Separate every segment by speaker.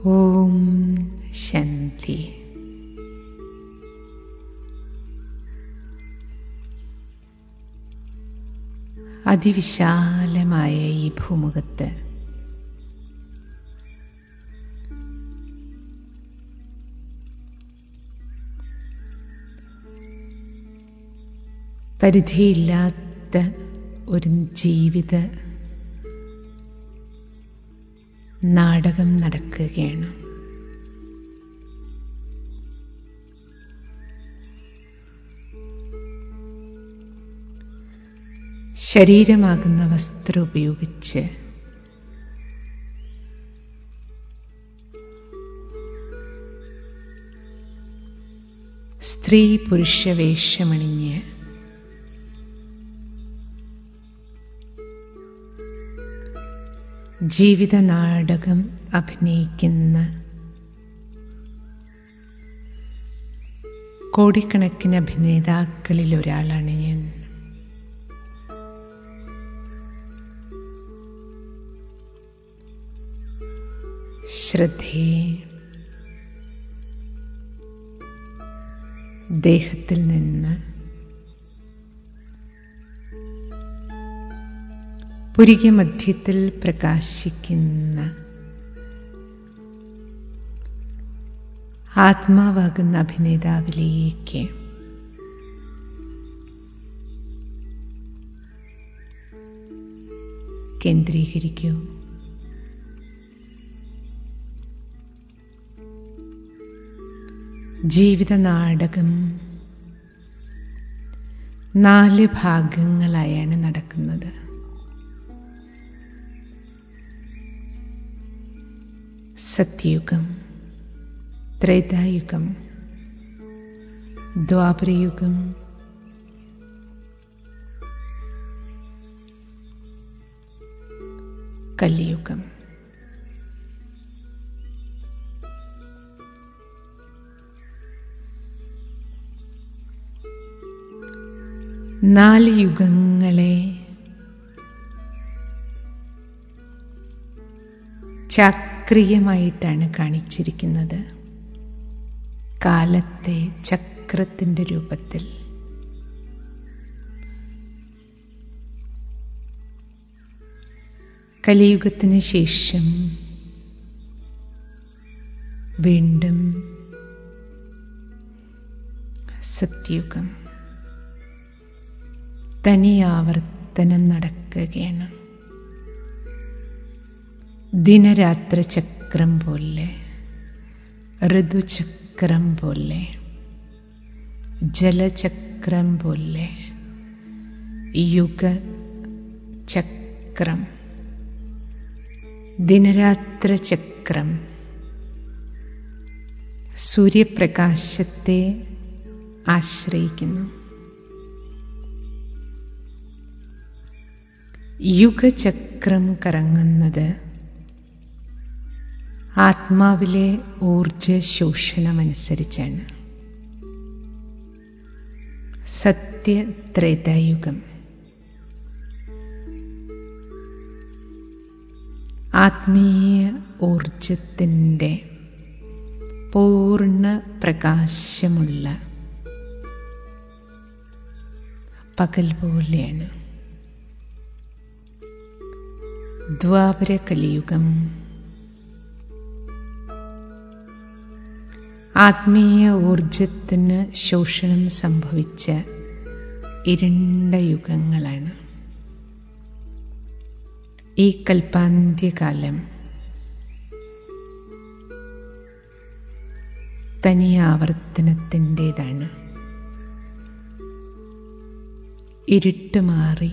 Speaker 1: ഓം ശാന്തി. അതിവിശാലമായ ഈ ഭൂമുഖത്ത് പരിധിയില്ലാത്ത ഒരു ജീവിത നാടകം നടക്കുകയാണ്. ശരീരമാകുന്ന വസ്ത്രം ഉപയോഗിച്ച് സ്ത്രീ പുരുഷ വേഷമണിഞ്ഞ് ജീവിത നാടകം അഭിനയിക്കുന്ന കോടിക്കണക്കിന് അഭിനേതാക്കളിൽ ഒരാളാണ് ഞാൻ. ശ്രദ്ധയെ ദേഹത്തിൽ നിന്ന് പുരിക മധ്യത്തിൽ പ്രകാശിക്കുന്ന ആത്മാവാകുന്ന അഭിനേതാവിലേക്ക് കേന്ദ്രീകരിക്കൂ. ജീവിത നാടകം 4 ഭാഗങ്ങളായാണ് നടക്കുന്നത്. സത്യയുഗം, ത്രേതായുഗം, ദ്വാപരയുഗം, കലിയുഗം. നാല് യുഗങ്ങളെ ചക്രീയമായിട്ടാണ് കാണിച്ചിരിക്കുന്നത്. കാലത്തെ ചക്രത്തിൻ്റെ രൂപത്തിൽ. കലിയുഗത്തിന് ശേഷം വീണ്ടും സത്യയുഗം. തനിയാവർത്തനം നടക്കുകയാണ്. ദിനരാത്ര ചക്രം പോലെ, ഋതുചക്രം പോലെ, ജലചക്രം പോലെ, യുഗചക്രം, ദിനരാത്ര ചക്രം സൂര്യപ്രകാശത്തെ ആശ്രയിക്കുന്നു. യുഗചക്രം കറങ്ങുന്നത് ആത്മാവിലെ ഊർജ ശോഷണമനുസരിച്ചാണ്. സത്യത്രേതായുഗം ആത്മീയ ഊർജത്തിൻ്റെ പൂർണ്ണ പ്രകാശമുള്ള പകൽ പോലെയാണ്. ദ്വാപര കലിയുഗം ആത്മീയ ഊർജത്തിന് ശോഷണം സംഭവിച്ച ഇരുണ്ട യുഗങ്ങളാണ്. ഈ കൽപ്പാന്ത്യകാലം തനിയാവർത്തനത്തിൻ്റെതാണ്. ഇരുട്ട് മാറി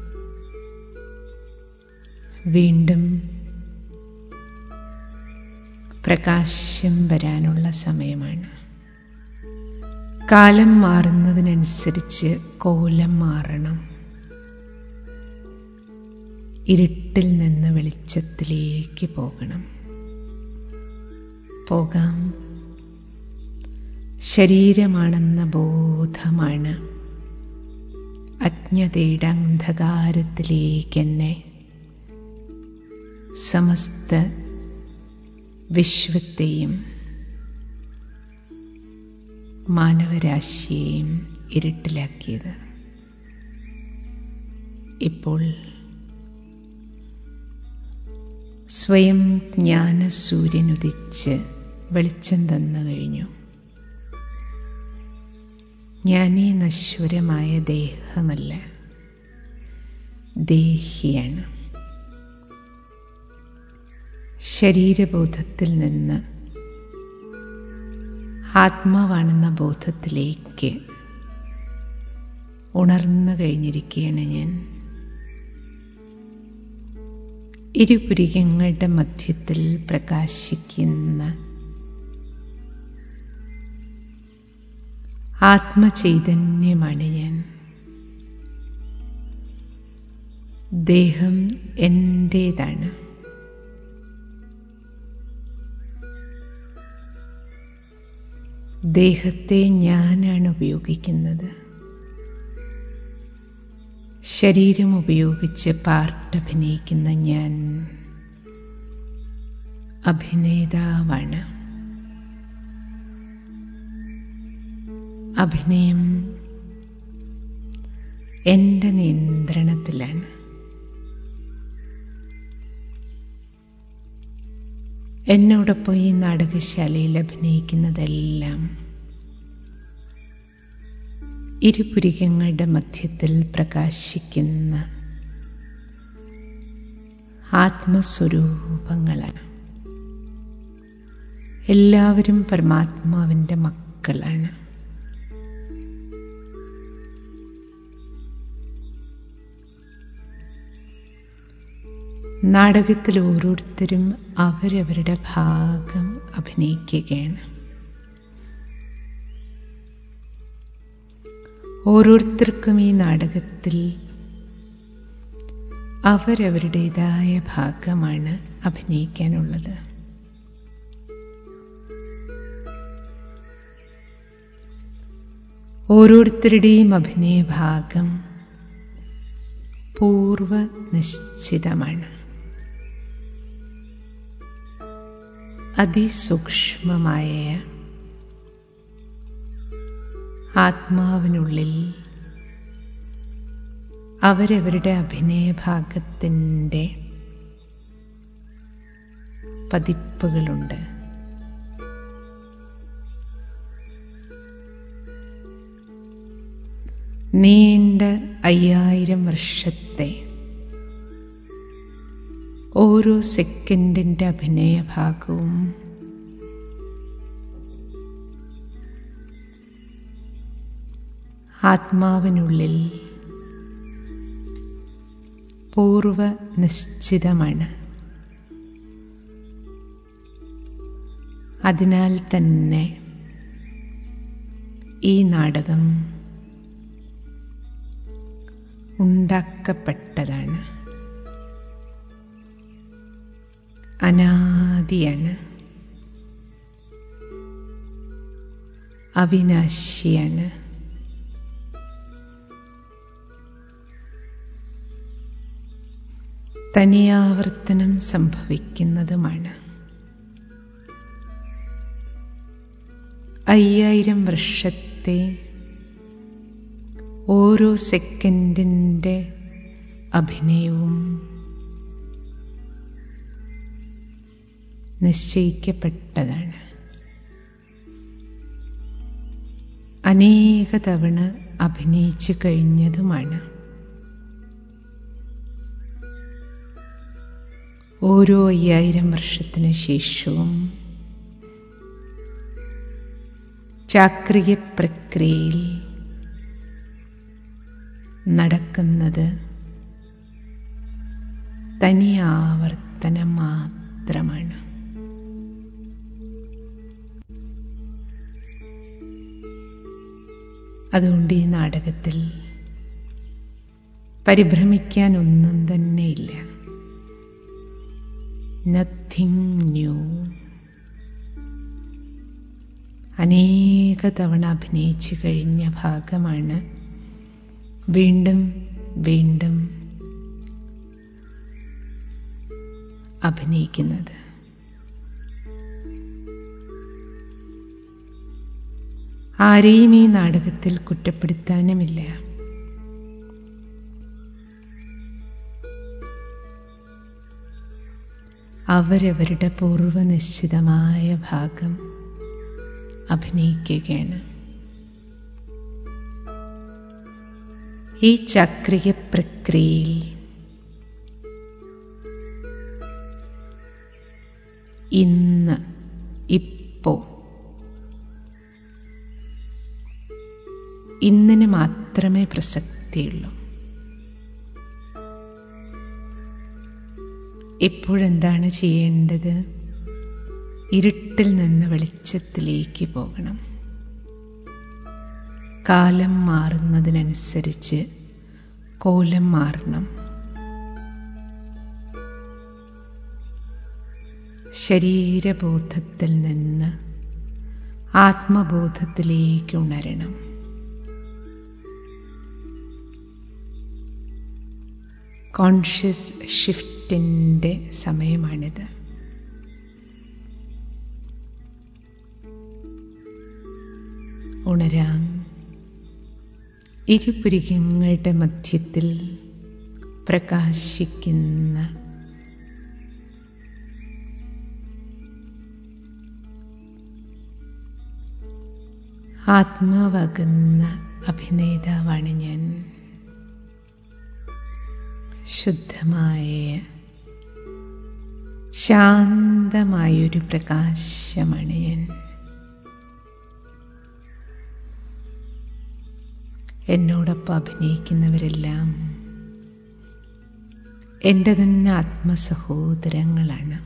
Speaker 1: വീണ്ടും പ്രകാശം വരാനുള്ള സമയമാണ്. കാലം മാറുന്നതിനനുസരിച്ച് കോലം മാറണം. ഇരുട്ടിൽ നിന്ന് വെളിച്ചത്തിലേക്ക് പോകണം. പോകാം. ശരീരമാണെന്ന ബോധമാണ് അജ്ഞതയുടെ അന്ധകാരത്തിലേക്ക് എന്നെ സമസ്ത വിശ്വത്തെയും മാനവരാശിയെയും ഇരുട്ടിലാക്കിയത്. ഇപ്പോൾ സ്വയം ജ്ഞാനസൂര്യനുദിച്ച് വെളിച്ചം തന്നു കഴിഞ്ഞു. ഞാനീ നശ്വരമായ ദേഹമല്ല, ദേഹിയാണ്. ശരീരബോധത്തിൽ നിന്ന് ആത്മാവാണെന്ന ബോധത്തിലേക്ക് ഉണർന്നു കഴിഞ്ഞിരിക്കുകയാണ് ഞാൻ. ഇരുപുരികങ്ങളുടെ മധ്യത്തിൽ പ്രകാശിക്കുന്ന ആത്മചൈതന്യമാണ് ഞാൻ. ദേഹം എൻ്റേതാണ്. ദേഹത്തെ ഞാനാണ് ഉപയോഗിക്കുന്നത്. ശരീരം ഉപയോഗിച്ച് പാർട്ട് അഭിനയിക്കുന്ന ഞാൻ അഭിനേതാവാണ്. അഭിനയം എൻ്റെ നിയന്ത്രണത്തിലാണ്. എന്നോടൊപ്പം ഈ നാടകശാലയിൽ അഭിനയിക്കുന്നതെല്ലാം ഇരുപുരികങ്ങളുടെ മധ്യത്തിൽ പ്രകാശിക്കുന്ന ആത്മസ്വരൂപങ്ങളാണ്. എല്ലാവരും പരമാത്മാവിൻ്റെ മക്കളാണ്. നാടകത്തിൽ ഓരോരുത്തരും അവരവരുടെ ഭാഗം അഭിനയിക്കുകയാണ്. ഓരോരുത്തർക്കും ഈ നാടകത്തിൽ അവരവരുടേതായ ഭാഗമാണ് അഭിനയിക്കാനുള്ളത്. ഓരോരുത്തരുടെയും അഭിനയഭാഗം പൂർവ നിശ്ചിതമാണ്. അതിസൂക്ഷ്മമായ ആത്മാവിനുള്ളിൽ അവരവരുടെ അഭിനയഭാഗത്തിൻ്റെ പതിപ്പുകളുണ്ട്. നീണ്ട 5000 വർഷത്തെ ഓരോ സെക്കൻഡിൻ്റെ അഭിനയഭാഗവും ആത്മാവിനുള്ളിൽ പൂർവ നിശ്ചിതമാണ്. അതിനാൽ തന്നെ ഈ നാടകം ഉണ്ടാക്കപ്പെട്ടതാണ്. അനാദിയാണ്, അവിനാശിയാണ്. തനിയാവർത്തനം സംഭവിക്കുന്നതുമാണ്. 5000 വർഷത്തെ ഓരോ സെക്കൻഡിൻ്റെ അഭിനയവും നിശ്ചയിക്കപ്പെട്ടതാണ്. അനേക തവണ അഭിനയിച്ചു കഴിഞ്ഞതുമാണ്. ഓരോ 5000 വർഷത്തിനു ശേഷവും ചാക്രിക പ്രക്രിയയിൽ നടക്കുന്നത് തനി ആവർത്തനം മാത്രമാണ്. അതുകൊണ്ട് ഈ നാടകത്തിൽ പരിഭ്രമിക്കാൻ ഒന്നും തന്നെയില്ല. Nothing new. അനേക തവണ അഭിനയിച്ചു കഴിഞ്ഞ ഭാഗമാണ് വീണ്ടും വീണ്ടും അഭിനയിക്കുന്നത്. ആരെയും ഈ നാടകത്തിൽ കുറ്റപ്പെടുത്താനുമില്ല. അവരവരുടെ പൂർവനിശ്ചിതമായ ഭാഗം അഭിനയിക്കുകയാണ്. ഈ ചക്രിക പ്രക്രിയയിൽ ഇന്ന്, ഇപ്പോ, ഇന്നിന് മാത്രമേ പ്രസക്തിയുള്ളൂ. ഇപ്പോഴെന്താണ് ചെയ്യേണ്ടത്? ഇരുട്ടിൽ നിന്ന് വെളിച്ചത്തിലേക്ക് പോകണം. കാലം മാറുന്നതിനനുസരിച്ച് കോലം മാറണം. ശരീരബോധത്തിൽ നിന്ന് ആത്മബോധത്തിലേക്ക് ഉണരണം. കോൺഷ്യസ് ഷിഫ്റ്റിൻ്റെ സമയമാണിത്. ഉണരാം. ഇരുപുരികങ്ങളുടെ മധ്യത്തിൽ പ്രകാശിക്കുന്ന ആത്മാവാകുന്ന അഭിനേതാവാണ് ഞാൻ. ശുദ്ധമായ ശാന്തമായൊരു പ്രകാശമാണ് ഞാൻ. എന്നോടൊപ്പം അഭിനയിക്കുന്നവരെല്ലാം എൻ്റെ തന്നെ ആത്മസഹോദരങ്ങളാണ്.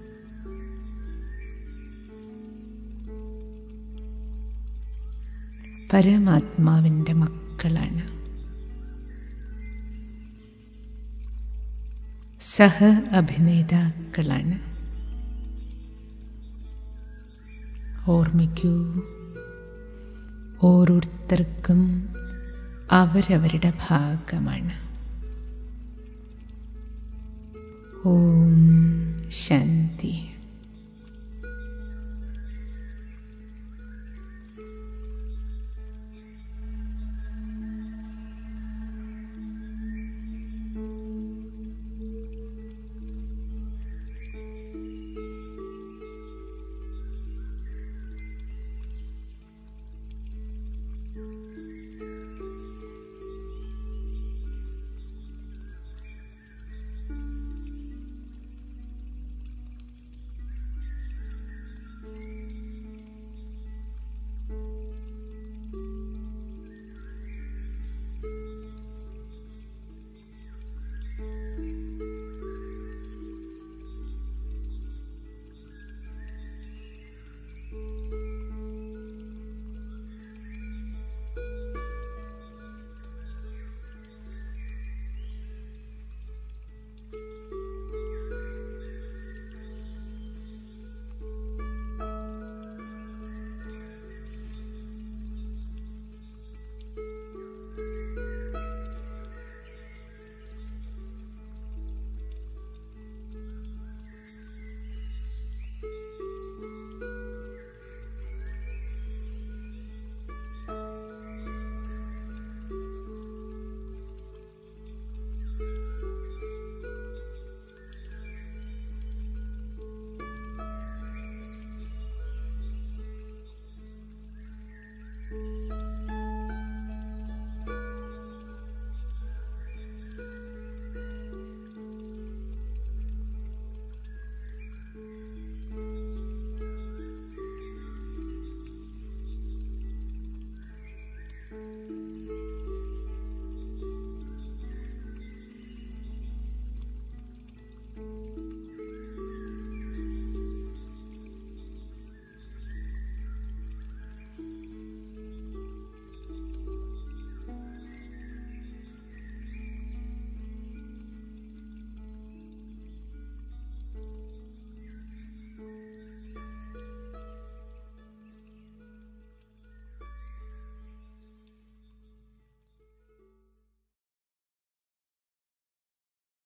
Speaker 1: പരമാത്മാവിൻ്റെ മക്കളാണ്. സഹ അഭിനേതാക്കളാണ്. ഓർമ്മിക്കൂ, ഓരോരുത്തർക്കും അവരവരുടെ ഭാഗമാണ്. ഓം ശാന്തി.